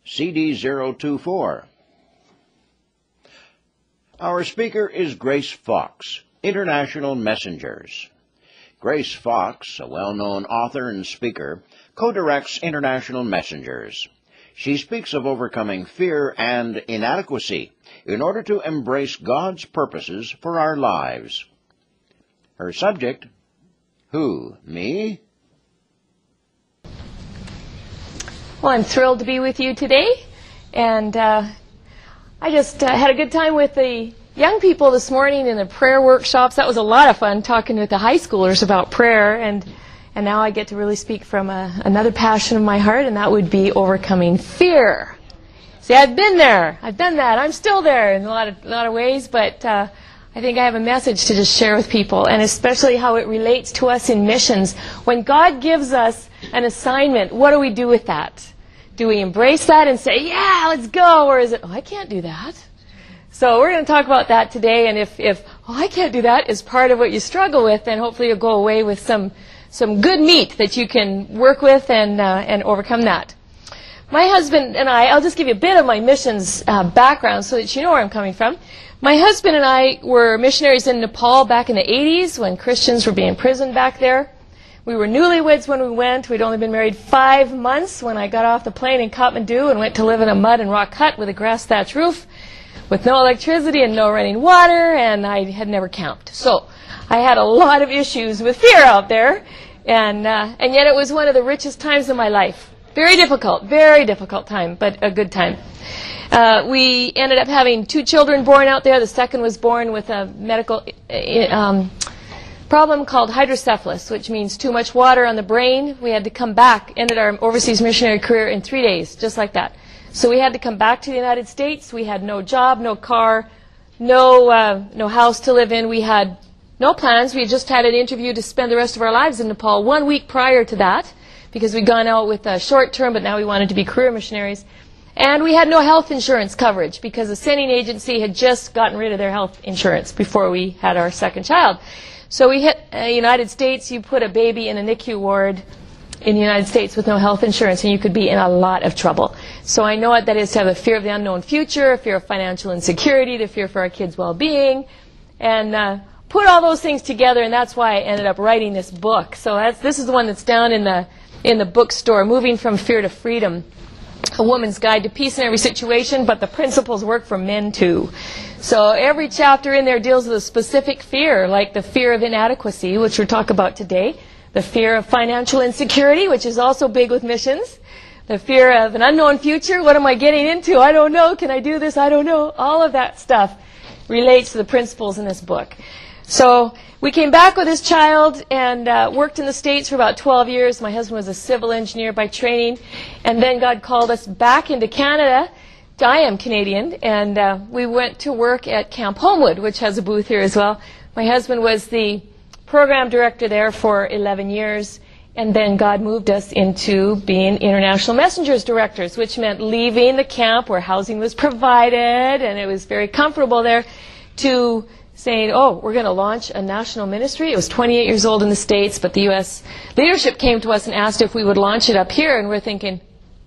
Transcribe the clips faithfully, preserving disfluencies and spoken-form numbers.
C D zero two four. Our speaker is Grace Fox, International Messengers. Grace Fox, a well-known author and speaker, co-directs International Messengers. She speaks of overcoming fear and inadequacy in order to embrace God's purposes for our lives. Her subject, who, me? Well, I'm thrilled to be with you today, and uh, I just uh, had a good time with the young people this morning in the prayer workshops. That was a lot of fun, talking with the high schoolers about prayer, and and now I get to really speak from a, another passion of my heart, and that would be overcoming fear. See, I've been there. I've done that. I'm still there in a lot of, a lot of ways, but uh, I think I have a message to just share with people, and especially how it relates to us in missions. When God gives us an assignment, what do we do with that? Do we embrace that and say, yeah, let's go? Or is it, oh, I can't do that? So we're going to talk about that today, and if, if oh, I can't do that is part of what you struggle with, then hopefully you'll go away with some some good meat that you can work with and, uh, and overcome that. My husband and I, I'll just give you a bit of my missions uh, background so that you know where I'm coming from. My husband and I were missionaries in Nepal back in the eighties when Christians were being imprisoned back there. We were newlyweds when we went. We'd only been married five months when I got off the plane in Kathmandu and went to live in a mud and rock hut with a grass thatch roof with no electricity and no running water, and I had never camped. So I had a lot of issues with fear out there, and uh, and yet it was one of the richest times of my life. Very difficult, very difficult time, but a good time. Uh, we ended up having two children born out there. The second was born with a medical um, problem called hydrocephalus, which means too much water on the brain. We had to come back, ended our overseas missionary career in three days, just like that. So we had to come back to the United States. We had no job, no car, no uh, no house to live in. We had no plans. We had just had an interview to spend the rest of our lives in Nepal one week prior to that, because we'd gone out with a short term, but now we wanted to be career missionaries. And we had no health insurance coverage because the sending agency had just gotten rid of their health insurance before we had our second child. So we hit the uh, United States. You put a baby in a N I C U ward in the United States with no health insurance, and you could be in a lot of trouble. So I know what that is to have a fear of the unknown future, a fear of financial insecurity, the fear for our kids' well-being, and uh, put all those things together, and that's why I ended up writing this book. So that's, this is the one that's down in the in the bookstore, Moving from Fear to Freedom, A Woman's Guide to Peace in Every Situation, but the principles work for men too. So every chapter in there deals with a specific fear, like the fear of inadequacy, which we'll talk about today, the fear of financial insecurity, which is also big with missions, the fear of an unknown future, what am I getting into? I don't know, can I do this? I don't know. All of that stuff relates to the principles in this book. So we came back with this child and uh, worked in the States for about twelve years. My husband was a civil engineer by training. And then God called us back into Canada. I am Canadian. And uh, we went to work at Camp Homewood, which has a booth here as well. My husband was the program director there for eleven years. And then God moved us into being International Messengers directors, which meant leaving the camp where housing was provided, and it was very comfortable there, to saying, oh, we're going to launch a national ministry. It was twenty-eight years old in the States, but the U S leadership came to us and asked if we would launch it up here, and we're thinking,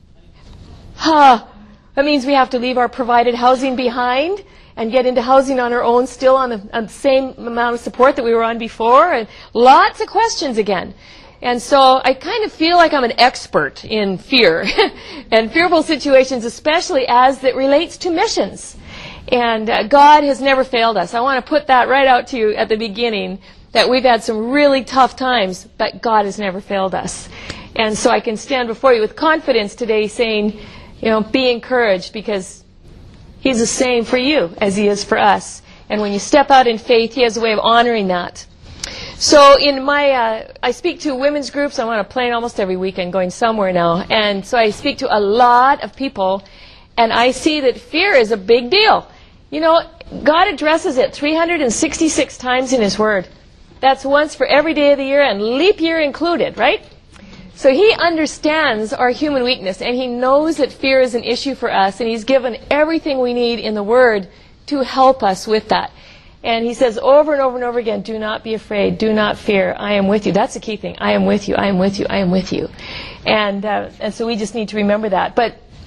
huh, that means we have to leave our provided housing behind and get into housing on our own, still on the, on the same amount of support that we were on before, and lots of questions again. And so I kind of feel like I'm an expert in fear and fearful situations, especially as it relates to missions. And uh, God has never failed us. I want to put that right out to you at the beginning, that we've had some really tough times, but God has never failed us. And so I can stand before you with confidence today saying, you know, be encouraged, because He's the same for you as He is for us. And when you step out in faith, He has a way of honoring that. So in my, uh, I speak to women's groups. I'm on a plane almost every weekend going somewhere now. And so I speak to a lot of people, and I see that fear is a big deal. You know, God addresses it three hundred sixty-six times in His Word. That's once for every day of the year, and leap year included, right? So He understands our human weakness, and He knows that fear is an issue for us, and He's given everything we need in the Word to help us with that. And He says over and over and over again, do not be afraid, do not fear, I am with you. That's the key thing. I am with you, I am with you, I am with you. And uh, and so we just need to remember that. But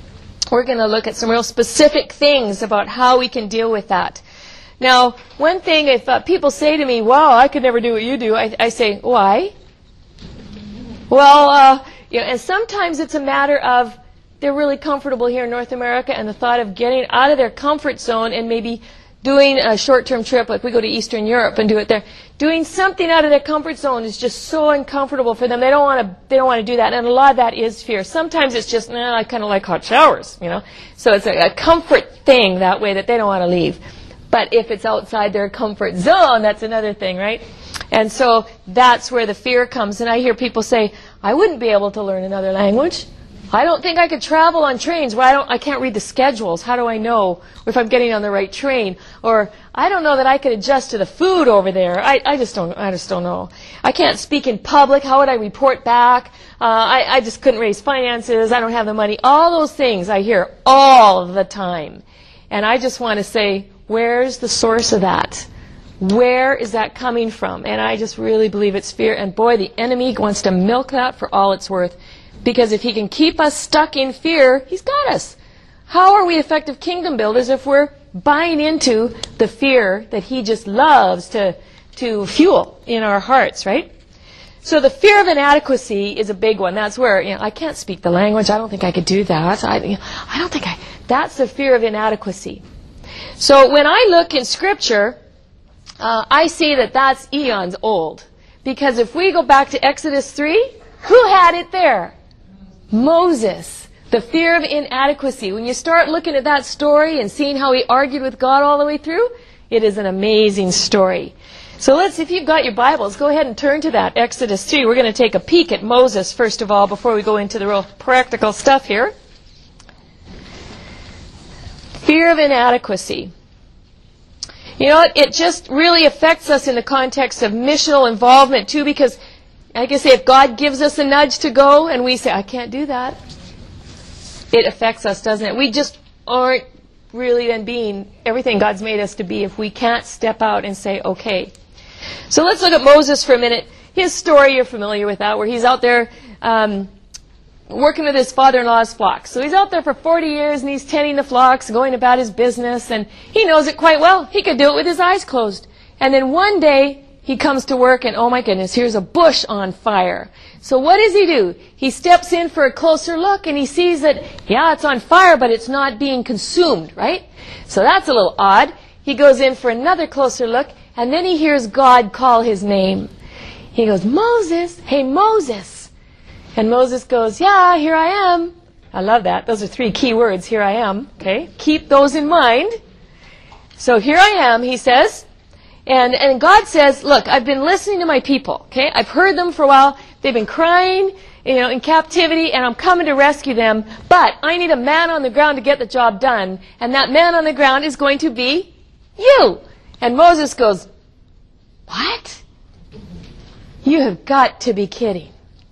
we're going to look at some real specific things about how we can deal with that. Now, one thing, if uh, people say to me, wow, I could never do what you do, I, I say, why? Well, uh, you know, and sometimes it's a matter of they're really comfortable here in North America, and the thought of getting out of their comfort zone and maybe doing a short-term trip, like we go to Eastern Europe and do it there, doing something out of their comfort zone is just so uncomfortable for them. They don't want to. They don't want to do that, and a lot of that is fear. Sometimes it's just, nah, I kind of like hot showers, you know. So it's a, a comfort thing that way that they don't want to leave. But if it's outside their comfort zone, that's another thing, right? And so that's where the fear comes. And I hear people say, I wouldn't be able to learn another language. I don't think I could travel on trains where I don't, I can't read the schedules. How do I know if I'm getting on the right train? Or I don't know that I could adjust to the food over there. I, I just don't, I just don't know. I can't speak in public. How would I report back? Uh, I, I just couldn't raise finances. I don't have the money. All those things I hear all the time. And I just want to say, where's the source of that? Where is that coming from? And I just really believe it's fear. And boy, the enemy wants to milk that for all it's worth. Because if he can keep us stuck in fear, he's got us. How are we effective kingdom builders if we're buying into the fear that he just loves to, to fuel in our hearts, right? So the fear of inadequacy is a big one. That's where, you know, I can't speak the language. I don't think I could do that. I, you know, I don't think I... That's the fear of inadequacy. So when I look in Scripture, uh, I see that that's eons old. Because if we go back to Exodus three, who had it there? Moses. The fear of inadequacy. When you start looking at that story and seeing how he argued with God all the way through, it is an amazing story. So let's, if you've got your Bibles, go ahead and turn to that, Exodus three. We're going to take a peek at Moses, first of all, before we go into the real practical stuff here. Fear of inadequacy. You know, it, it just really affects us in the context of missional involvement, too, because, like I say, if God gives us a nudge to go and we say, I can't do that, it affects us, doesn't it? We just aren't really then being everything God's made us to be if we can't step out and say, okay. So let's look at Moses for a minute. His story, you're familiar with that, where he's out there um, working with his father-in-law's flocks. So he's out there for forty years and he's tending the flocks, going about his business, and he knows it quite well. He could do it with his eyes closed. And then one day he comes to work and, oh my goodness, here's a bush on fire. So what does he do? He steps in for a closer look and he sees that, yeah, it's on fire, but it's not being consumed, right? So that's a little odd. He goes in for another closer look, and then he hears God call his name. He goes, Moses, hey Moses. And Moses goes, yeah, here I am. I love that. Those are three key words, here I am. Okay, keep those in mind. So here I am, he says. And, and God says, look, I've been listening to my people. Okay, I've heard them for a while. They've been crying, you know, in captivity, and I'm coming to rescue them. But I need a man on the ground to get the job done. And that man on the ground is going to be you. And Moses goes, what? You have got to be kidding.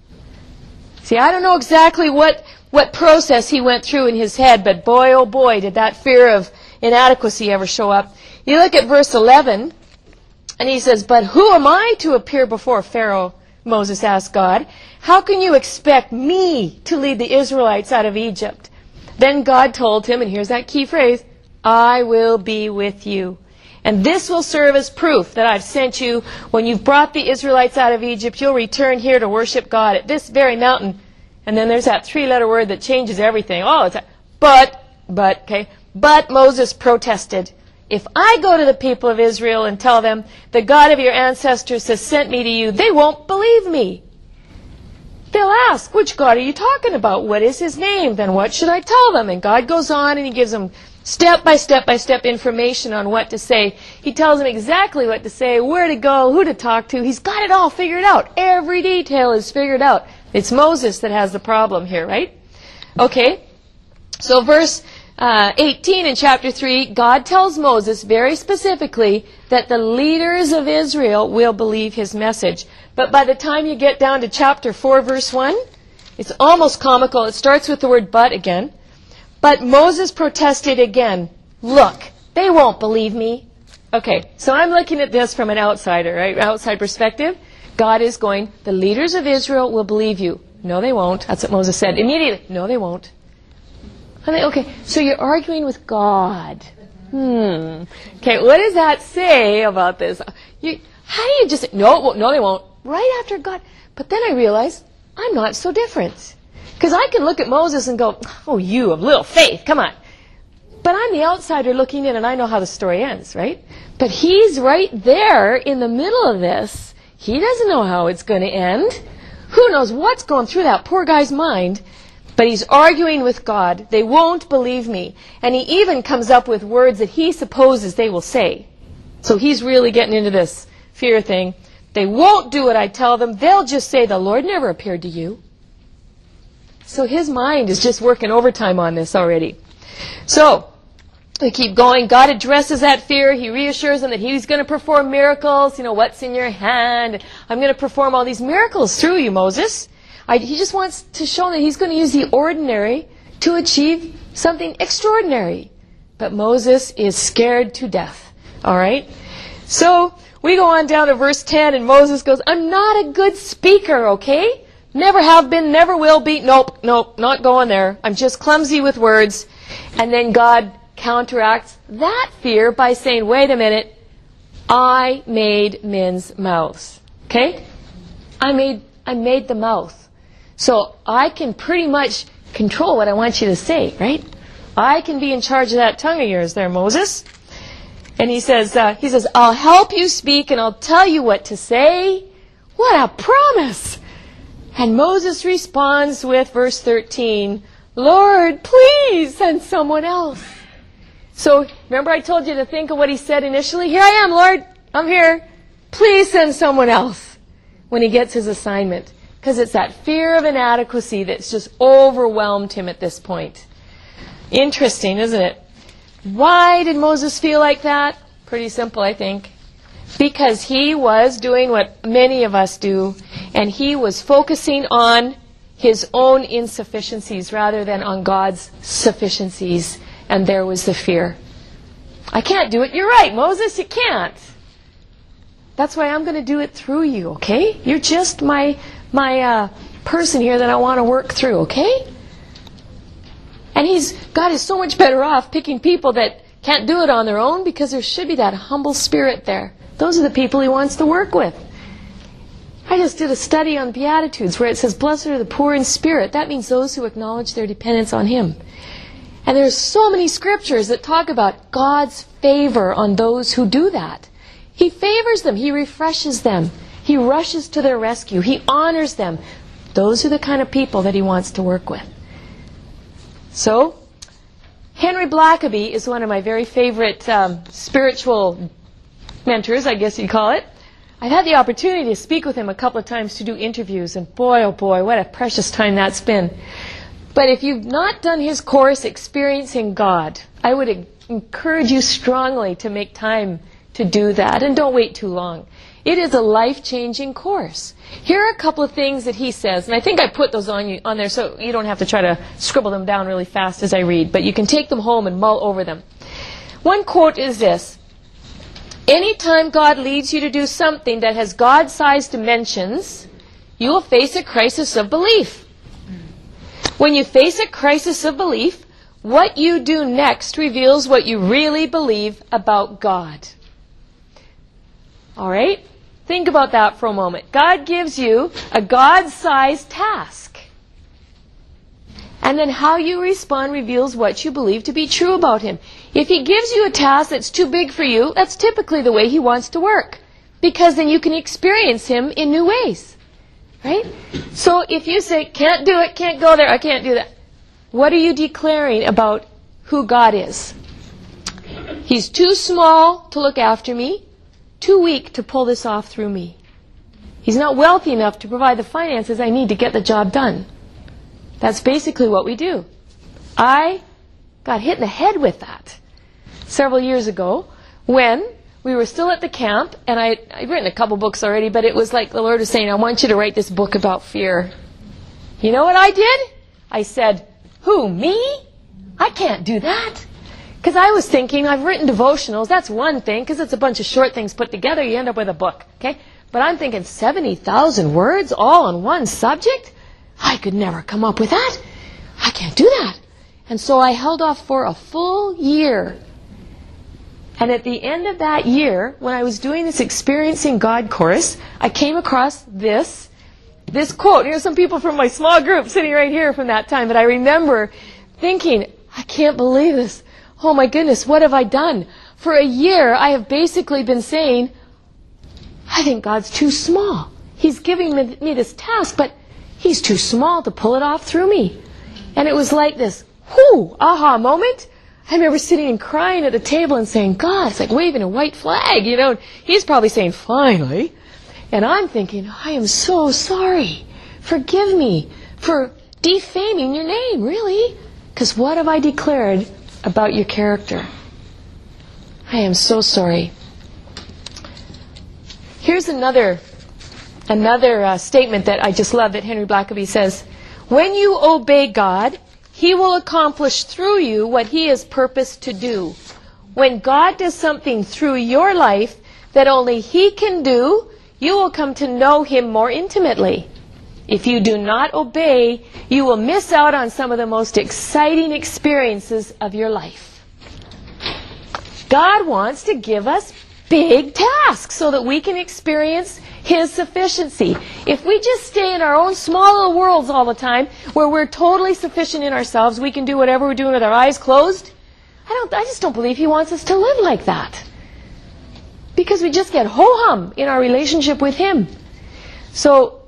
See, I don't know exactly what, what process he went through in his head, but boy, oh boy, did that fear of inadequacy ever show up. You look at verse eleven, and he says, but who am I to appear before Pharaoh? Moses asked God. How can you expect me to lead the Israelites out of Egypt? Then God told him, and here's that key phrase, I will be with you. And this will serve as proof that I've sent you. When you've brought the Israelites out of Egypt, you'll return here to worship God at this very mountain. And then there's that three-letter word that changes everything. Oh, it's a, but, but, okay. But Moses protested. If I go to the people of Israel and tell them, the God of your ancestors has sent me to you, they won't believe me. They'll ask, which God are you talking about? What is his name? Then what should I tell them? And God goes on and he gives them step by step by step information on what to say. He tells them exactly what to say, where to go, who to talk to. He's got it all figured out. Every detail is figured out. It's Moses that has the problem here, right? Okay. So verse uh, eighteen in chapter three, God tells Moses very specifically that the leaders of Israel will believe his message. But by the time you get down to chapter four, verse one, it's almost comical. It starts with the word but again. But Moses protested again. Look, they won't believe me. Okay, so I'm looking at this from an outsider, right? Outside perspective. God is going, the leaders of Israel will believe you. No, they won't. That's what Moses said. Immediately, no, they won't. I think, okay, so you're arguing with God. Hmm. Okay, what does that say about this? You, how do you just, no, no, they won't. Right after God. But then I realized, I'm not so different. Because I can look at Moses and go, oh, you of little faith, come on. But I'm the outsider looking in and I know how the story ends, right? But he's right there in the middle of this. He doesn't know how it's going to end. Who knows what's going through that poor guy's mind? But he's arguing with God. They won't believe me. And he even comes up with words that he supposes they will say. So he's really getting into this fear thing. They won't do what I tell them. They'll just say, the Lord never appeared to you. So his mind is just working overtime on this already. So, we keep going. God addresses that fear. He reassures them that he's going to perform miracles. You know, what's in your hand? I'm going to perform all these miracles through you, Moses. I, he just wants to show that he's going to use the ordinary to achieve something extraordinary. But Moses is scared to death. All right? So, we go on down to verse ten, and Moses goes, I'm not a good speaker, okay? Never have been, never will be. Nope, nope, not going there. I'm just clumsy with words. And then God counteracts that fear by saying, wait a minute, I made men's mouths. Okay? I made I made the mouth. So I can pretty much control what I want you to say, right? I can be in charge of that tongue of yours there, Moses. And he says, uh, he says, I'll help you speak and I'll tell you what to say. What a promise! And Moses responds with verse thirteen, Lord, please send someone else. So, remember I told you to think of what he said initially? Here I am, Lord. I'm here. Please send someone else when he gets his assignment. Because it's that fear of inadequacy that's just overwhelmed him at this point. Interesting, isn't it? Why did Moses feel like that? Pretty simple, I think. Because he was doing what many of us do, and he was focusing on his own insufficiencies rather than on God's sufficiencies. And there was the fear. I can't do it. You're right, Moses, you can't. That's why I'm going to do it through you, okay? You're just my my uh, person here that I want to work through, okay? And he's God is so much better off picking people that can't do it on their own because there should be that humble spirit there. Those are the people he wants to work with. I just did a study on Beatitudes where it says, blessed are the poor in spirit. That means those who acknowledge their dependence on him. And there's so many scriptures that talk about God's favor on those who do that. He favors them. He refreshes them. He rushes to their rescue. He honors them. Those are the kind of people that he wants to work with. So, Henry Blackaby is one of my very favorite um, spiritual mentors, I guess you'd call it. I've had the opportunity to speak with him a couple of times to do interviews, and boy, oh boy, what a precious time that's been. But if you've not done his course, Experiencing God, I would encourage you strongly to make time to do that, and don't wait too long. It is a life-changing course. Here are a couple of things that he says, and I think I put those on you on there so you don't have to try to scribble them down really fast as I read, but you can take them home and mull over them. One quote is this: anytime God leads you to do something that has God-sized dimensions, you will face a crisis of belief. When you face a crisis of belief, what you do next reveals what you really believe about God. All right? Think about that for a moment. God gives you a God-sized task. And then how you respond reveals what you believe to be true about him. If he gives you a task that's too big for you, that's typically the way he wants to work. Because then you can experience him in new ways. Right? So if you say, can't do it, can't go there, I can't do that, what are you declaring about who God is? He's too small to look after me, too weak to pull this off through me. He's not wealthy enough to provide the finances I need to get the job done. That's basically what we do. I got hit in the head with that several years ago when we were still at the camp, and I, I'd written a couple books already, but it was like the Lord was saying, I want you to write this book about fear. You know what I did? I said, who, me? I can't do that. Because I was thinking, I've written devotionals, that's one thing, because it's a bunch of short things put together, you end up with a book. Okay? But I'm thinking seventy thousand words all on one subject? I could never come up with that. I can't do that. And so I held off for a full year. And at the end of that year, when I was doing this Experiencing God course, I came across this, this quote. Here's some people from my small group sitting right here from that time. But I remember thinking, I can't believe this. Oh my goodness, what have I done? For a year, I have basically been saying, I think God's too small. He's giving me, me this task, but He's too small to pull it off through me. And it was like this, whoo, aha moment. I remember sitting and crying at the table and saying, God, it's like waving a white flag, you know. He's probably saying, finally. And I'm thinking, I am so sorry. Forgive me for defaming your name, really. Because what have I declared about your character? I am so sorry. Here's another, another uh, statement that I just love that Henry Blackaby says. When you obey God, He will accomplish through you what He has purposed to do. When God does something through your life that only He can do, you will come to know Him more intimately. If you do not obey, you will miss out on some of the most exciting experiences of your life. God wants to give us big tasks so that we can experience His sufficiency. If we just stay in our own small little worlds all the time, where we're totally sufficient in ourselves, we can do whatever we're doing with our eyes closed, I don't. I just don't believe He wants us to live like that. Because we just get ho-hum in our relationship with Him. So,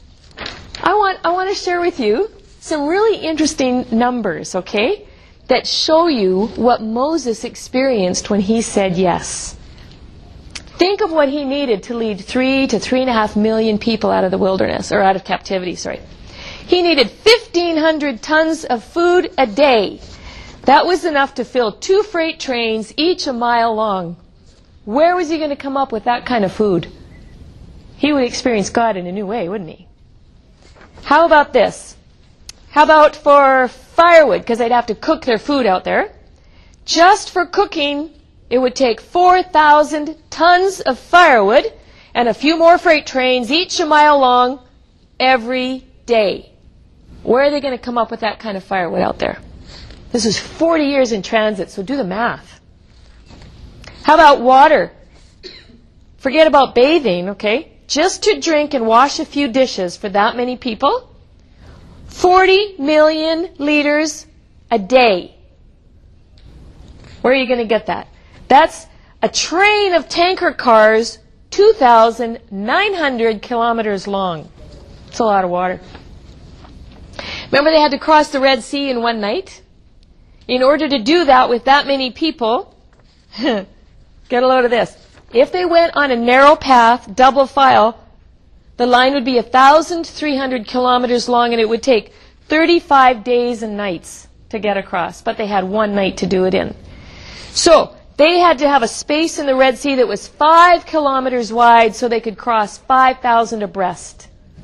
I want, I want to share with you some really interesting numbers, okay, that show you what Moses experienced when he said yes. Think of what he needed to lead three to three and a half million people out of the wilderness, or out of captivity, sorry. He needed fifteen hundred tons of food a day. That was enough to fill two freight trains, each a mile long. Where was he going to come up with that kind of food? He would experience God in a new way, wouldn't he? How about this? How about for firewood, because they'd have to cook their food out there. Just for cooking, it would take four thousand tons of firewood and a few more freight trains, each a mile long, every day. Where are they going to come up with that kind of firewood out there? This is forty years in transit, so do the math. How about water? Forget about bathing, okay? Just to drink and wash a few dishes for that many people, forty million liters a day. Where are you going to get that? That's a train of tanker cars, two thousand nine hundred kilometers long. It's a lot of water. Remember they had to cross the Red Sea in one night? In order to do that with that many people, get a load of this. If they went on a narrow path, double file, the line would be one thousand three hundred kilometers long, and it would take thirty-five days and nights to get across. But they had one night to do it in. So they had to have a space in the Red Sea that was five kilometers wide so they could cross five thousand abreast.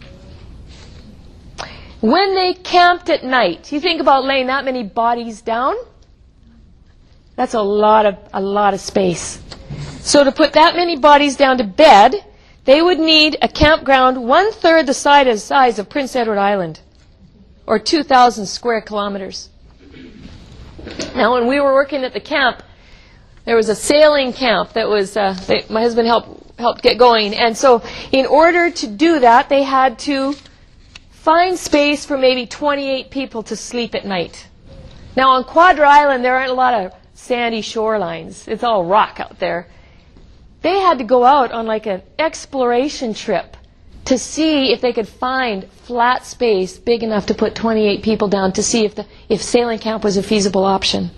When they camped at night, you think about laying that many bodies down? That's a lot of, a lot of space. So to put that many bodies down to bed, they would need a campground one-third the size of Prince Edward Island, or two thousand square kilometers. Now, when we were working at the camp, there was a sailing camp that was, uh, that my husband helped, helped get going. And so in order to do that, they had to find space for maybe twenty-eight people to sleep at night. Now, on Quadra Island, there aren't a lot of sandy shorelines. It's all rock out there. They had to go out on like an exploration trip to see if they could find flat space big enough to put twenty-eight people down, to see if the if sailing camp was a feasible option.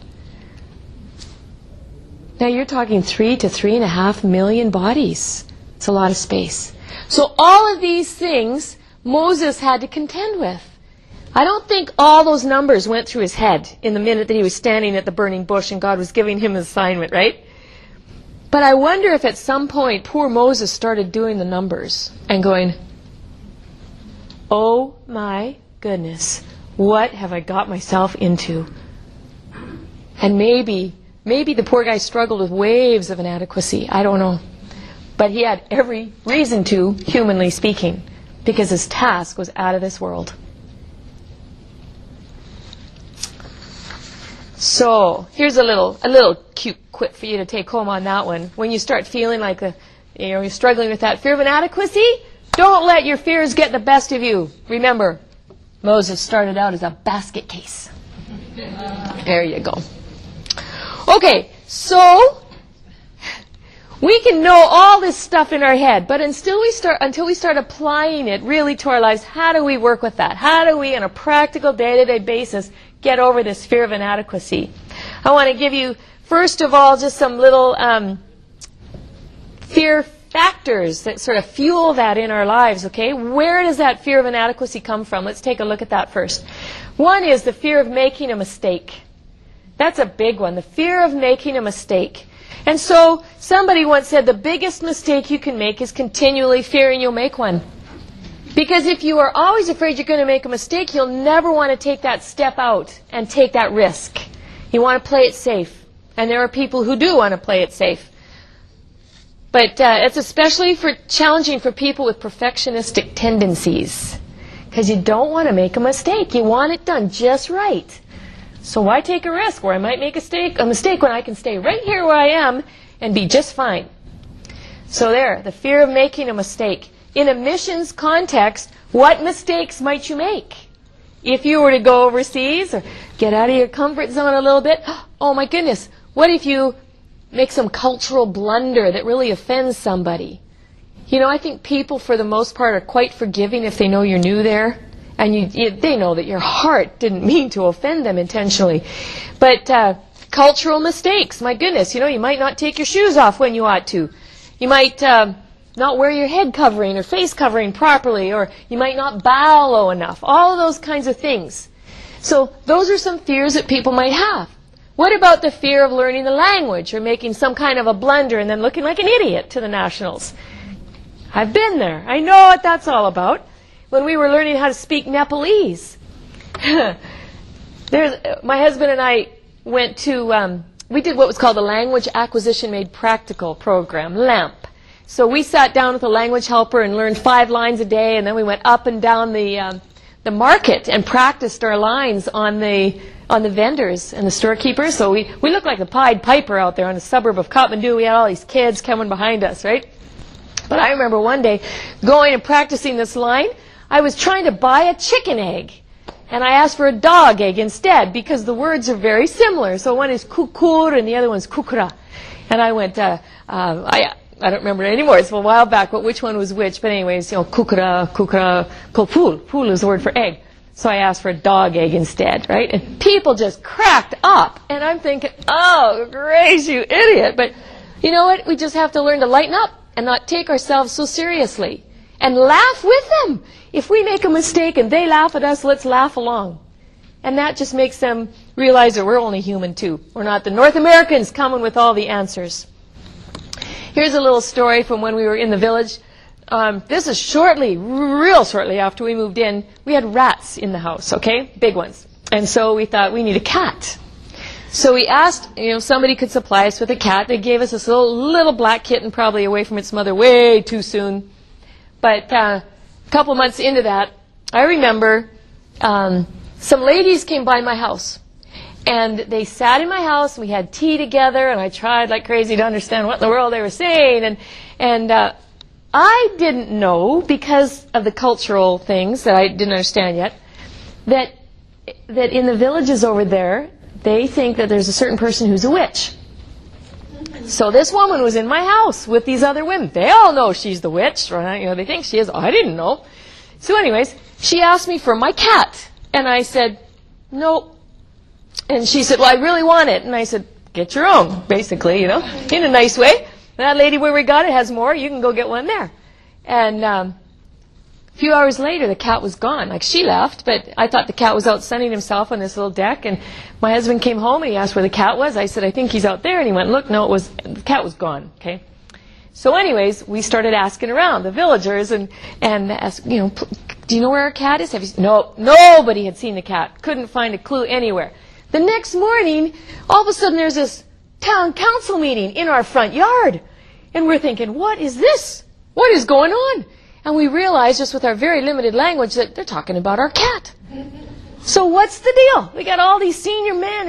Now you're talking three to three and a half million bodies. It's a lot of space. So all of these things Moses had to contend with. I don't think all those numbers went through his head in the minute that he was standing at the burning bush and God was giving him an assignment, right? But I wonder if at some point poor Moses started doing the numbers and going, oh my goodness, what have I got myself into? And maybe, maybe the poor guy struggled with waves of inadequacy. I don't know. But he had every reason to, humanly speaking, because his task was out of this world. So here's a little a little cute quip for you to take home on that one. When you start feeling like a, you know, you're struggling with that fear of inadequacy, don't let your fears get the best of you. Remember, Moses started out as a basket case. There you go. Okay, so we can know all this stuff in our head, but until we start until we start applying it really to our lives, how do we work with that? How do we, on a practical day-to-day basis, get over this fear of inadequacy? I want to give you, first of all, just some little um, fear factors that sort of fuel that in our lives, okay? Where does that fear of inadequacy come from? Let's take a look at that first. One is the fear of making a mistake. That's a big one, the fear of making a mistake. And so somebody once said the biggest mistake you can make is continually fearing you'll make one. Because if you are always afraid you're going to make a mistake, you'll never want to take that step out and take that risk. You want to play it safe. And there are people who do want to play it safe. But uh, it's especially for challenging for people with perfectionistic tendencies. Because you don't want to make a mistake. You want it done just right. So why take a risk where I might make a mistake, a mistake when I can stay right here where I am and be just fine? So there, the fear of making a mistake. In a missions context, what mistakes might you make? If you were to go overseas or get out of your comfort zone a little bit, oh my goodness, what if you make some cultural blunder that really offends somebody? You know, I think people for the most part are quite forgiving if they know you're new there. And you, you, they know that your heart didn't mean to offend them intentionally. But uh, cultural mistakes, my goodness, you know, you might not take your shoes off when you ought to. You might uh, not wear your head covering or face covering properly, or you might not bow low enough. All of those kinds of things. So those are some fears that people might have. What about the fear of learning the language or making some kind of a blunder and then looking like an idiot to the nationals? I've been there. I know what that's all about. When we were learning how to speak Nepalese, there's, my husband and I went to, um, we did what was called the Language Acquisition Made Practical program, LAMP. So we sat down with a language helper and learned five lines a day, and then we went up and down the um, the market and practiced our lines on the on the vendors and the storekeepers. So we, we looked like the Pied Piper out there in the suburb of Kathmandu. We had all these kids coming behind us, right? But I remember one day going and practicing this line. I was trying to buy a chicken egg, and I asked for a dog egg instead because the words are very similar. So one is kukur and the other one's kukura. And I went, uh, uh, I I don't remember it anymore. It's a while back, but which one was which. But anyways, you know, kukura, kukura, kopul. Pul is the word for egg. So I asked for a dog egg instead, right? And people just cracked up. And I'm thinking, oh, Grace, you idiot. But you know what? We just have to learn to lighten up and not take ourselves so seriously. And laugh with them. If we make a mistake and they laugh at us, let's laugh along. And that just makes them realize that we're only human too. We're not the North Americans coming with all the answers. Here's a little story from when we were in the village. Um, this is shortly, real shortly after we moved in. We had rats in the house, okay? Big ones. And so we thought we need a cat. So we asked, you know, somebody could supply us with a cat. They gave us this little, little black kitten, probably away from its mother way too soon. But uh, a couple months into that, I remember um, some ladies came by my house. And they sat in my house, and we had tea together, and I tried like crazy to understand what in the world they were saying. And, and uh, I didn't know, because of the cultural things that I didn't understand yet, that, that in the villages over there, they think that there's a certain person who's a witch. So this woman was in my house with these other women. They all know she's the witch, right? You know, they think she is. I didn't know. So anyways, she asked me for my cat. And I said, nope. And she said, well, I really want it. And I said, get your own, basically, you know, in a nice way. That lady where we got it has more. You can go get one there. And um, a few hours later, the cat was gone. Like, she left, but I thought the cat was out sunning himself on this little deck. And my husband came home, and he asked where the cat was. I said, I think he's out there. And he went, look, no, it was, the cat was gone, okay? So anyways, we started asking around, the villagers, and, and asked, you know, do you know where our cat is? Have you, no, nobody had seen the cat. Couldn't find a clue anywhere. The next morning, all of a sudden, there's this town council meeting in our front yard. And we're thinking, what is this? What is going on? And we realized, just with our very limited language, that they're talking about our cat. So what's the deal? We got all these senior men in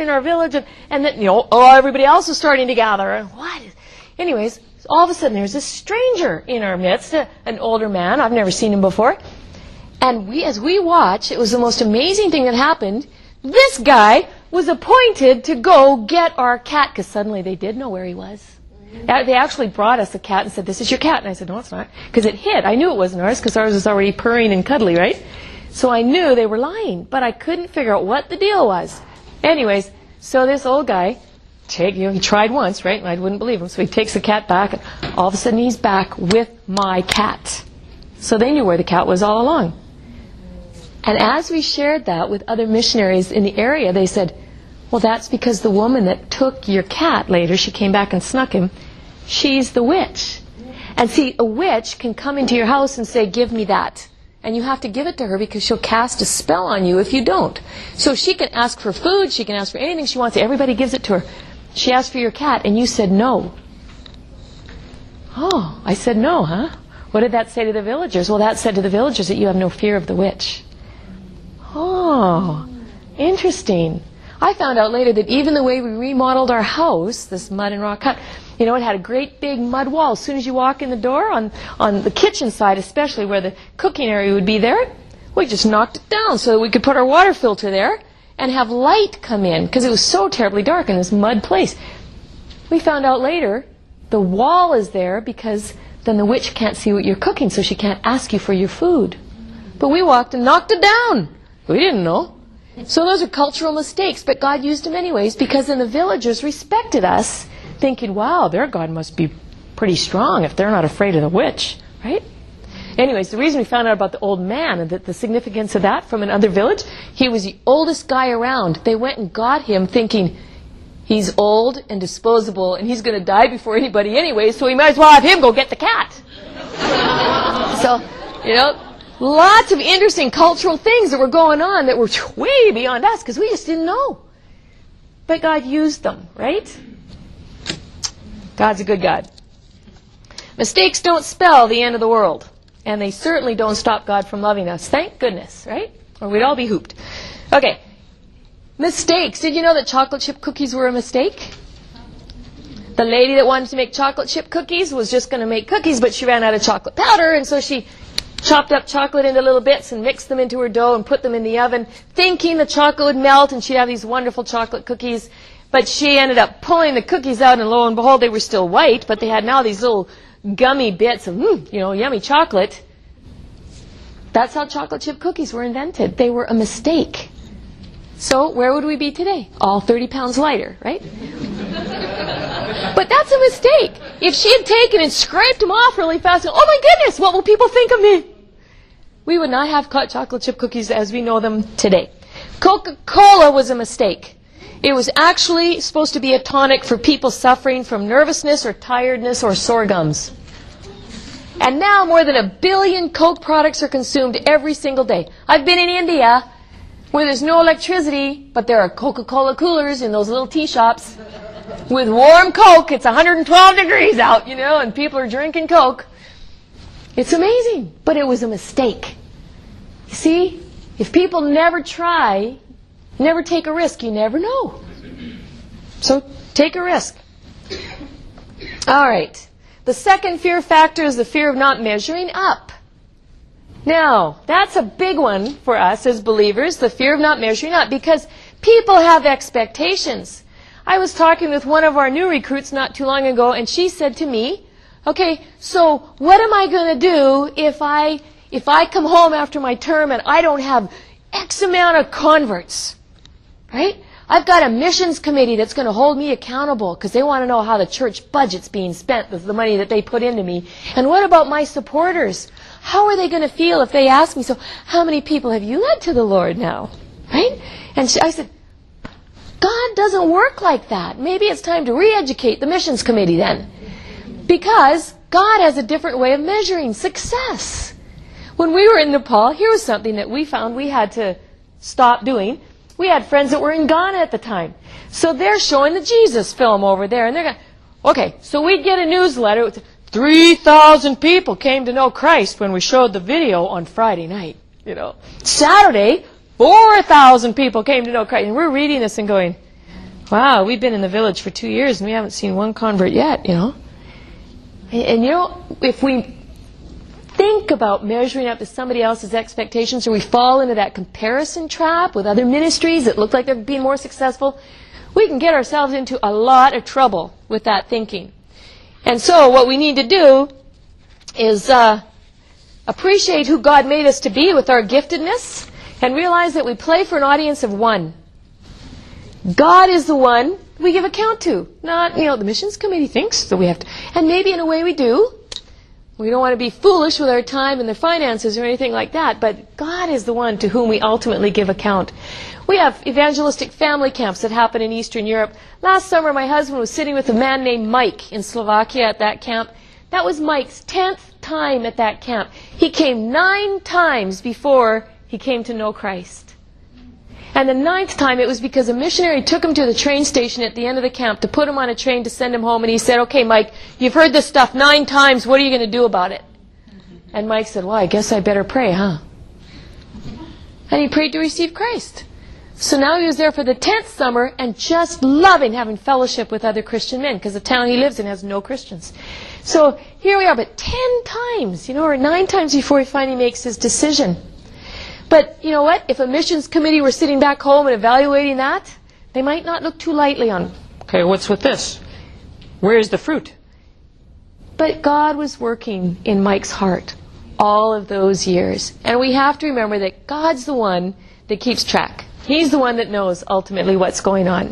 in our village. And, and then, you know, oh, everybody else was starting to gather. And what? Anyways, all of a sudden there's this stranger in our midst, a, an older man. I've never seen him before. And we, as we watch, it was the most amazing thing that happened. This guy was appointed to go get our cat, because suddenly they did know where he was. They actually brought us a cat and said, this is your cat. And I said, no, it's not. Because it hid. I knew it wasn't ours because ours was already purring and cuddly, right? So I knew they were lying. But I couldn't figure out what the deal was. Anyways, so this old guy, take, you know, he tried once, right? And I wouldn't believe him. So he takes the cat back. And all of a sudden he's back with my cat. So they knew where the cat was all along. And as we shared that with other missionaries in the area, they said, well, that's because the woman that took your cat later, she came back and snuck him, she's the witch. And see, a witch can come into your house and say, give me that. And you have to give it to her because she'll cast a spell on you if you don't. So she can ask for food, she can ask for anything she wants. Everybody gives it to her. She asked for your cat and you said no. Oh, I said no, huh? What did that say to the villagers? Well, that said to the villagers that you have no fear of the witch. Oh, interesting. I found out later that even the way we remodeled our house, this mud and rock hut, you know, it had a great big mud wall. As soon as you walk in the door, on, on the kitchen side especially, where the cooking area would be there, we just knocked it down so that we could put our water filter there and have light come in, because it was so terribly dark in this mud place. We found out later the wall is there because then the witch can't see what you're cooking, so she can't ask you for your food. But we walked and knocked it down. We didn't know. So those are cultural mistakes, but God used them anyways, because then the villagers respected us, thinking, wow, their God must be pretty strong if they're not afraid of the witch, right? Anyways, the reason we found out about the old man and the, the significance of that from another village, he was the oldest guy around. They went and got him thinking, he's old and disposable and he's going to die before anybody anyway, so we might as well have him go get the cat. So, you know, lots of interesting cultural things that were going on that were way beyond us because we just didn't know. But God used them, right? God's a good God. Mistakes don't spell the end of the world. And they certainly don't stop God from loving us. Thank goodness, right? Or we'd all be hooped. Okay. Mistakes. Did you know that chocolate chip cookies were a mistake? The lady that wanted to make chocolate chip cookies was just going to make cookies, but she ran out of chocolate powder, and so she chopped up chocolate into little bits and mixed them into her dough and put them in the oven, thinking the chocolate would melt and she'd have these wonderful chocolate cookies. But she ended up pulling the cookies out, and lo and behold, they were still white, but they had now these little gummy bits of, mm, you know, yummy chocolate. That's how chocolate chip cookies were invented. They were a mistake. So where would we be today? All thirty pounds lighter, right? But that's a mistake. If she had taken and scraped them off really fast, and, oh my goodness, what will people think of me? We would not have cut chocolate chip cookies as we know them today. Coca-Cola was a mistake. It was actually supposed to be a tonic for people suffering from nervousness or tiredness or sore gums. And now more than a billion Coke products are consumed every single day. I've been in India where there's no electricity, but there are Coca-Cola coolers in those little tea shops with warm Coke. It's one hundred twelve degrees out, you know, and people are drinking Coke. It's amazing, but it was a mistake. You see, if people never try, never take a risk, you never know. So take a risk. All right. The second fear factor is the fear of not measuring up. Now, that's a big one for us as believers, the fear of not measuring up, because people have expectations. I was talking with one of our new recruits not too long ago, and she said to me, okay, so what am I going to do if I if I come home after my term and I don't have X amount of converts? Right? I've got a missions committee that's going to hold me accountable because they want to know how the church budget's being spent with the money that they put into me. And what about my supporters? How are they going to feel if they ask me, so how many people have you led to the Lord now? Right? And she, I said, God doesn't work like that. Maybe it's time to re-educate the missions committee then. Because God has a different way of measuring success. When we were in Nepal, here was something that we found we had to stop doing. We had friends that were in Ghana at the time. So they're showing the Jesus film over there. And they're going, okay, so we'd get a newsletter with three thousand people came to know Christ when we showed the video on Friday night. You know, Saturday, four thousand people came to know Christ. And we're reading this and going, Wow, we've been in the village for two years and we haven't seen one convert yet, you know. And, and you know, if we think about measuring up to somebody else's expectations, or we fall into that comparison trap with other ministries that look like they're being more successful, we can get ourselves into a lot of trouble with that thinking. And so what we need to do is uh, appreciate who God made us to be with our giftedness, and realize that we play for an audience of one. God is the one we give account to. Not, you know, the missions committee thinks that we have to. And maybe in a way we do. We don't want to be foolish with our time and their finances or anything like that. But God is the one to whom we ultimately give account. We have evangelistic family camps that happen in Eastern Europe. Last summer my husband was sitting with a man named Mike in Slovakia at that camp. That was Mike's tenth time at that camp. He came nine times before he came to know Christ. And the ninth time, it was because a missionary took him to the train station at the end of the camp to put him on a train to send him home. And he said, okay, Mike, you've heard this stuff nine times. What are you going to do about it? And Mike said, well, I guess I better pray, huh? And he prayed to receive Christ. So now he was there for the tenth summer and just loving having fellowship with other Christian men, because the town he lives in has no Christians. So here we are, but ten times, you know, or nine times before he finally makes his decision. But you know what? If a missions committee were sitting back home and evaluating that, they might not look too lightly on, okay, what's with this? Where's the fruit? But God was working in Mike's heart all of those years. And we have to remember that God's the one that keeps track. He's the one that knows ultimately what's going on.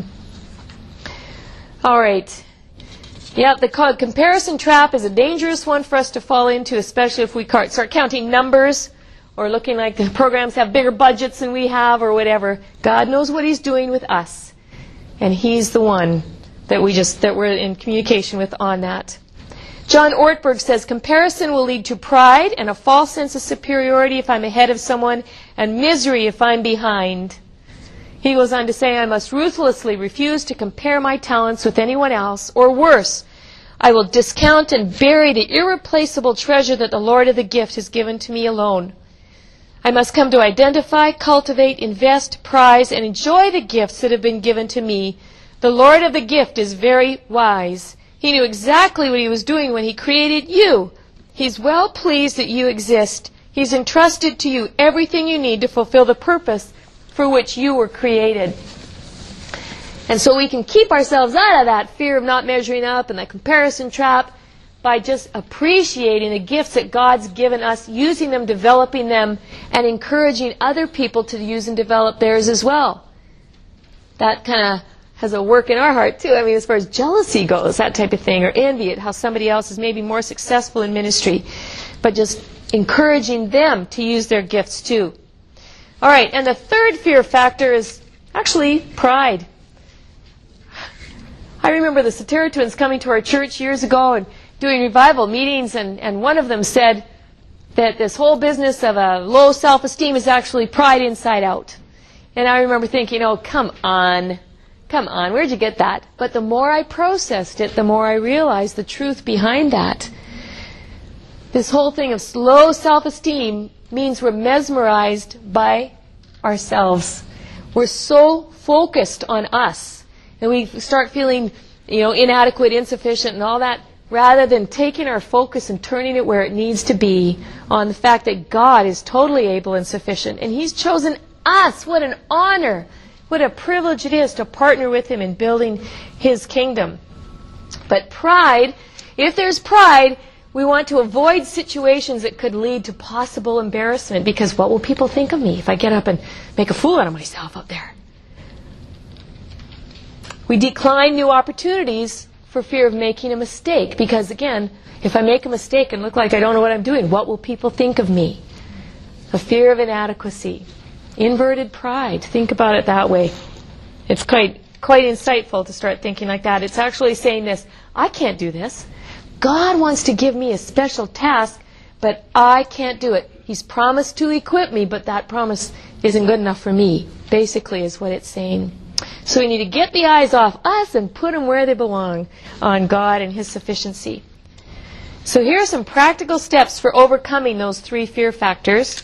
All right. Yeah, the comparison trap is a dangerous one for us to fall into, especially if we start counting numbers, or looking like the programs have bigger budgets than we have, or whatever. God knows what He's doing with us. And He's the one that we just that we're in communication with on that. John Ortberg says, comparison will lead to pride and a false sense of superiority if I'm ahead of someone, and misery if I'm behind. He goes on to say, I must ruthlessly refuse to compare my talents with anyone else, or worse, I will discount and bury the irreplaceable treasure that the Lord of the gift has given to me alone. I must come to identify, cultivate, invest, prize, and enjoy the gifts that have been given to me. The Lord of the gift is very wise. He knew exactly what He was doing when He created you. He's well pleased that you exist. He's entrusted to you everything you need to fulfill the purpose for which you were created. And so we can keep ourselves out of that fear of not measuring up and that comparison trap by just appreciating the gifts that God's given us, using them, developing them, and encouraging other people to use and develop theirs as well. That kind of has a work in our heart too. I mean, as far as jealousy goes, that type of thing, or envy at how somebody else is maybe more successful in ministry. But just encouraging them to use their gifts too. All right, and the third fear factor is actually pride. I remember the Soteritans coming to our church years ago and doing revival meetings, and, and one of them said that this whole business of a low self-esteem is actually pride inside out. And I remember thinking, oh, come on, come on, where'd you get that? But the more I processed it, the more I realized the truth behind that. This whole thing of low self-esteem means we're mesmerized by ourselves. We're so focused on us, and we start feeling, you know, inadequate, insufficient, and all that, rather than taking our focus and turning it where it needs to be on the fact that God is totally able and sufficient. And He's chosen us. What an honor. What a privilege it is to partner with Him in building His kingdom. But pride, if there's pride, we want to avoid situations that could lead to possible embarrassment, because what will people think of me if I get up and make a fool out of myself up there? We decline new opportunities for fear of making a mistake, because again, if I make a mistake and look like I don't know what I'm doing, what will people think of me? A fear of inadequacy. Inverted pride. Think about it that way. It's quite quite insightful to start thinking like that. It's actually saying this, I can't do this. God wants to give me a special task, but I can't do it. He's promised to equip me, but that promise isn't good enough for me, basically is what it's saying. So we need to get the eyes off us and put them where they belong, on God and His sufficiency. So here are some practical steps for overcoming those three fear factors.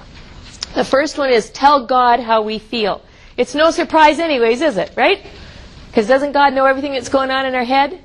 The first one is tell God how we feel. It's no surprise anyways, is it? Right? Because doesn't God know everything that's going on in our head?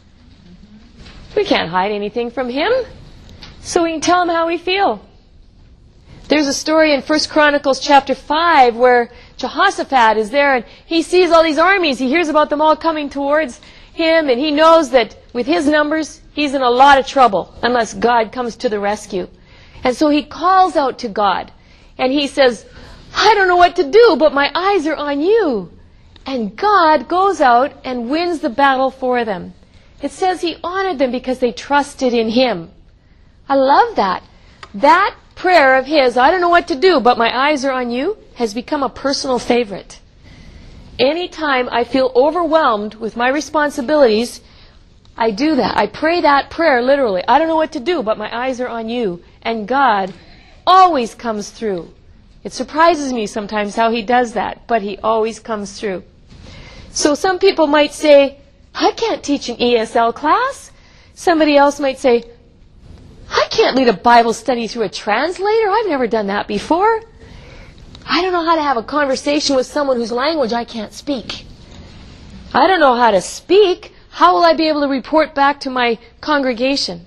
We can't hide anything from Him. So we can tell Him how we feel. There's a story in First Chronicles chapter five where Jehoshaphat is there and he sees all these armies. He hears about them all coming towards him, and he knows that with his numbers, he's in a lot of trouble unless God comes to the rescue. And so he calls out to God. And he says, I don't know what to do, but my eyes are on you. And God goes out and wins the battle for them. It says He honored them because they trusted in Him. I love that. That prayer of his, I don't know what to do, but my eyes are on you, has become a personal favorite. Anytime I feel overwhelmed with my responsibilities, I do that. I pray that prayer literally. I don't know what to do, but my eyes are on you. And God always comes through. It surprises me sometimes how He does that, but He always comes through. So some people might say, I can't teach an E S L class. Somebody else might say, I can't lead a Bible study through a translator. I've never done that before. I don't know how to have a conversation with someone whose language I can't speak. I don't know how to speak. How will I be able to report back to my congregation?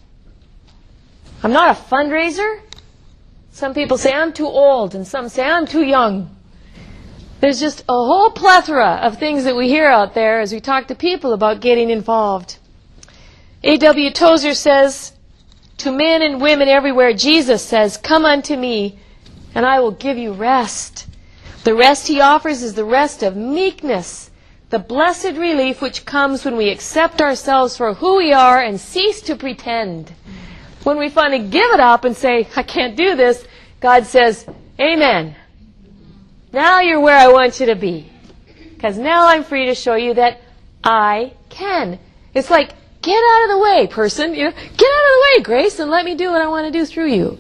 I'm not a fundraiser. Some people say I'm too old, and some say I'm too young. There's just a whole plethora of things that we hear out there as we talk to people about getting involved. A W Tozer says, to men and women everywhere, Jesus says, come unto me, and I will give you rest. The rest He offers is the rest of meekness, the blessed relief which comes when we accept ourselves for who we are and cease to pretend. When we finally give it up and say, I can't do this, God says, Amen. Now you're where I want you to be. Because now I'm free to show you that I can. It's like, get out of the way, person. You know, get out of the way, Grace, and let me do what I want to do through you.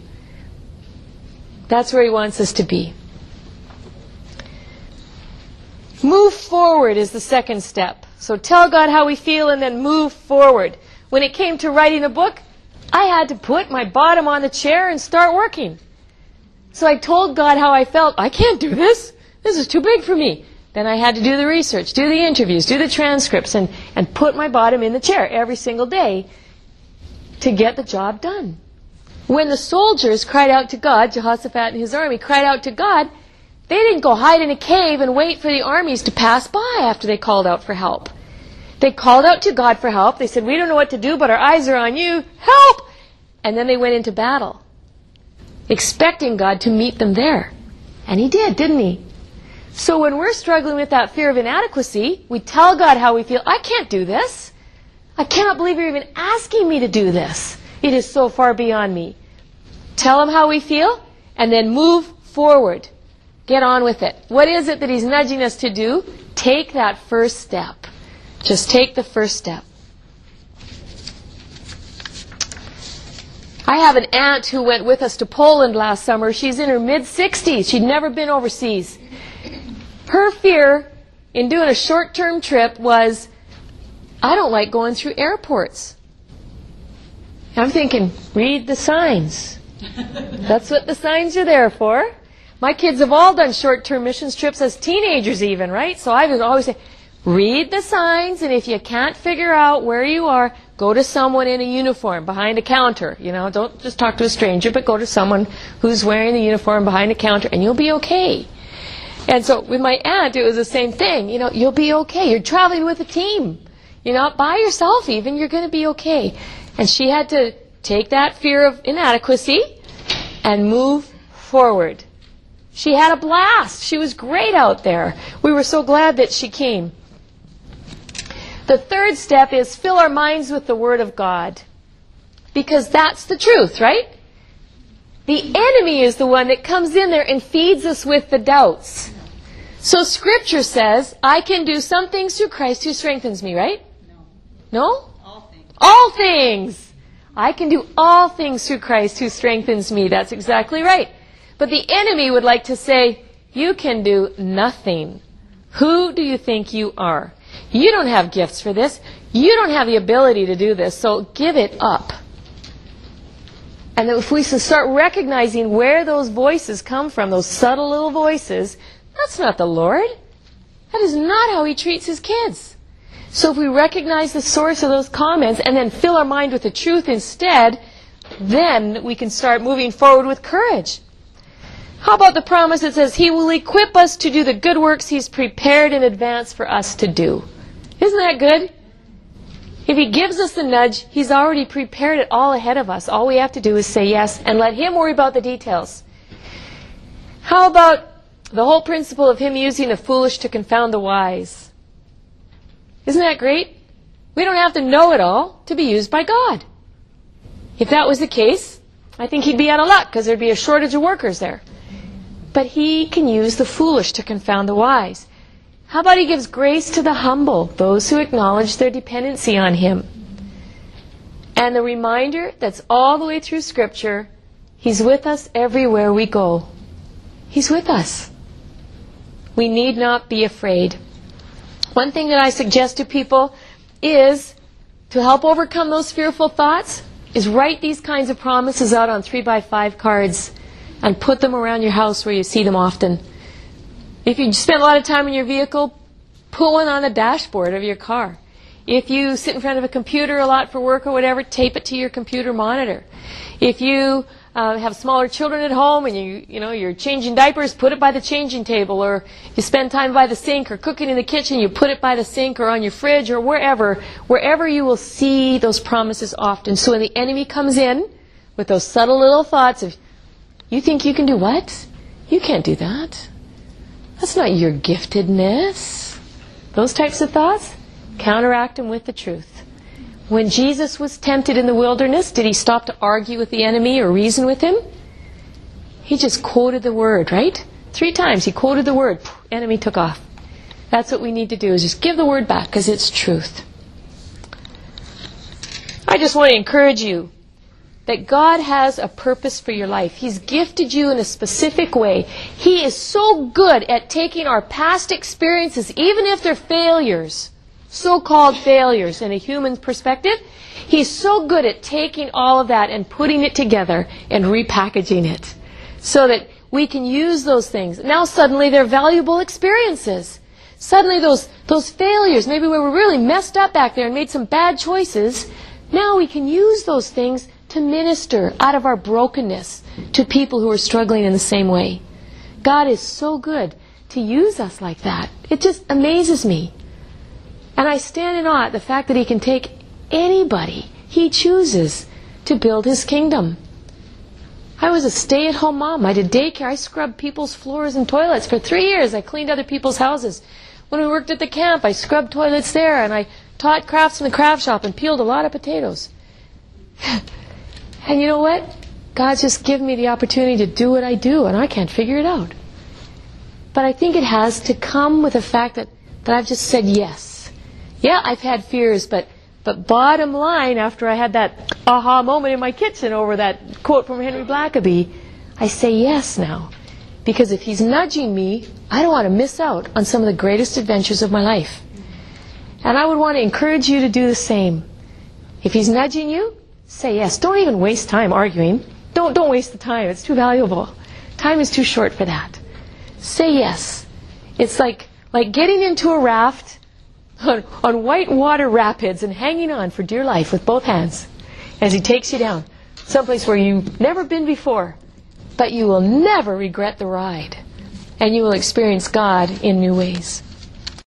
That's where He wants us to be. Move forward is the second step. So tell God how we feel and then move forward. When it came to writing a book, I had to put my bottom on the chair and start working. So I told God how I felt. I can't do this. This is too big for me. Then I had to do the research, do the interviews, do the transcripts, and, and put my bottom in the chair every single day to get the job done. When the soldiers cried out to God, Jehoshaphat and his army cried out to God, they didn't go hide in a cave and wait for the armies to pass by after they called out for help. They called out to God for help. They said, we don't know what to do, but our eyes are on you. Help! And then they went into battle, expecting God to meet them there. And He did, didn't He? So when we're struggling with that fear of inadequacy, we tell God how we feel. I can't do this. I cannot believe you're even asking me to do this. It is so far beyond me. Tell Him how we feel, and then move forward. Get on with it. What is it that He's nudging us to do? Take that first step. Just take the first step. I have an aunt who went with us to Poland last summer. She's in her mid-sixties. She'd never been overseas. Her fear in doing a short-term trip was, I don't like going through airports. I'm thinking, read the signs. That's what the signs are there for. My kids have all done short-term missions trips as teenagers even, right? So I would always say, read the signs, and if you can't figure out where you are, go to someone in a uniform behind a counter. You know, don't just talk to a stranger, but go to someone who's wearing the uniform behind a counter, and you'll be okay. And so with my aunt, it was the same thing. You know, you'll be okay. You're traveling with a team. You're not by yourself even. You're going to be okay. And she had to take that fear of inadequacy and move forward. She had a blast. She was great out there. We were so glad that she came. The third step is fill our minds with the Word of God. Because that's the truth, right? The enemy is the one that comes in there and feeds us with the doubts. So Scripture says, I can do some things through Christ who strengthens me, right? No. No? All things. All things. I can do all things through Christ who strengthens me. That's exactly right. But the enemy would like to say, you can do nothing. Who do you think you are? You don't have gifts for this. You don't have the ability to do this, so give it up. And if we start recognizing where those voices come from, those subtle little voices, that's not the Lord. That is not how he treats his kids. So if we recognize the source of those comments and then fill our mind with the truth instead, then we can start moving forward with courage. How about the promise that says, He will equip us to do the good works He's prepared in advance for us to do? Isn't that good? If He gives us the nudge, He's already prepared it all ahead of us. All we have to do is say yes and let Him worry about the details. How about the whole principle of Him using the foolish to confound the wise? Isn't that great? We don't have to know it all to be used by God. If that was the case, I think He'd be out of luck because there'd be a shortage of workers there. But He can use the foolish to confound the wise. How about He gives grace to the humble, those who acknowledge their dependency on Him? And the reminder that's all the way through Scripture, He's with us everywhere we go. He's with us. We need not be afraid. One thing that I suggest to people is, to help overcome those fearful thoughts, is write these kinds of promises out on three by five cards and put them around your house where you see them often. If you spend a lot of time in your vehicle, put one on the dashboard of your car. If you sit in front of a computer a lot for work or whatever, tape it to your computer monitor. If you uh, have smaller children at home and you, you know, you're changing diapers, put it by the changing table. Or you spend time by the sink or cooking in the kitchen, you put it by the sink or on your fridge or wherever, wherever you will see those promises often. So when the enemy comes in with those subtle little thoughts of, you think you can do what? You can't do that. That's not your giftedness. Those types of thoughts, counteract them with the truth. When Jesus was tempted in the wilderness, did He stop to argue with the enemy or reason with him? He just quoted the word, right? Three times He quoted the word. Enemy took off. That's what we need to do, is just give the word back because it's truth. I just want to encourage you that God has a purpose for your life. He's gifted you in a specific way. He is so good at taking our past experiences, even if they're failures, so-called failures in a human perspective. He's so good at taking all of that and putting it together and repackaging it so that we can use those things. Now suddenly they're valuable experiences. Suddenly those, those failures, maybe we were really messed up back there and made some bad choices, now we can use those things to minister out of our brokenness to people who are struggling in the same way. God is so good to use us like that. It just amazes me. And I stand in awe at the fact that He can take anybody He chooses to build His kingdom. I was a stay-at-home mom. I did daycare. I scrubbed people's floors and toilets for three years. I cleaned other people's houses. When we worked at the camp, I scrubbed toilets there, and I taught crafts in the craft shop and peeled a lot of potatoes. And you know what? God's just given me the opportunity to do what I do, and I can't figure it out. But I think it has to come with the fact that, that I've just said yes. Yeah, I've had fears, but, but bottom line, after I had that aha moment in my kitchen over that quote from Henry Blackaby, I say yes now. Because if He's nudging me, I don't want to miss out on some of the greatest adventures of my life. And I would want to encourage you to do the same. If He's nudging you, say yes. Don't even waste time arguing. Don't, don't waste the time. It's too valuable. Time is too short for that. Say yes. It's like, like getting into a raft on, on white water rapids and hanging on for dear life with both hands as He takes you down. Someplace where you've never been before. But you will never regret the ride. And you will experience God in new ways.